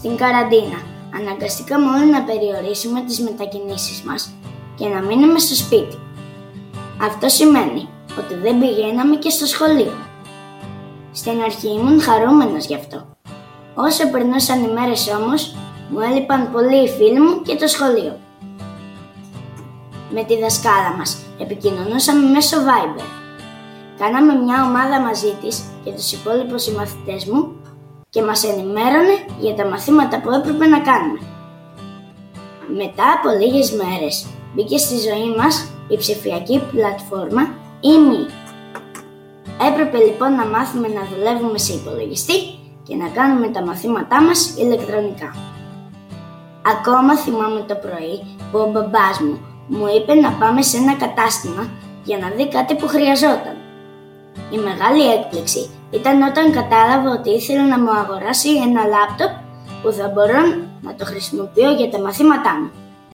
στην καραντίνα, αναγκαστήκαμε όλοι να περιορίσουμε τις μετακινήσεις μας και να μείνουμε στο σπίτι. Αυτό σημαίνει ότι δεν πηγαίναμε και στο σχολείο. Στην αρχή ήμουν χαρούμενος γι' αυτό. Όσο περνούσαν οι μέρες όμως, μου έλειπαν πολύ οι φίλοι μου και το σχολείο. Με τη δασκάλα μας επικοινωνούσαμε μέσω Viber. Κάναμε μια ομάδα μαζί της και τους υπόλοιπους συμμαθητές μου και μας ενημέρωνε για τα μαθήματα που έπρεπε να κάνουμε. Μετά από λίγες μέρες μπήκε στη ζωή μας η ψηφιακή πλατφόρμα e-Meet. Έπρεπε λοιπόν να μάθουμε να δουλεύουμε σε υπολογιστή και να κάνουμε τα μαθήματά μας ηλεκτρονικά. Ακόμα θυμάμαι το πρωί που ο μπαμπάς μου είπε να πάμε σε ένα κατάστημα για να δει κάτι που χρειαζόταν. Η μεγάλη έκπληξη ήταν όταν κατάλαβα ότι ήθελε να μου αγοράσει ένα λάπτοπ που θα μπορώ να το χρησιμοποιώ για τα μαθήματά μου.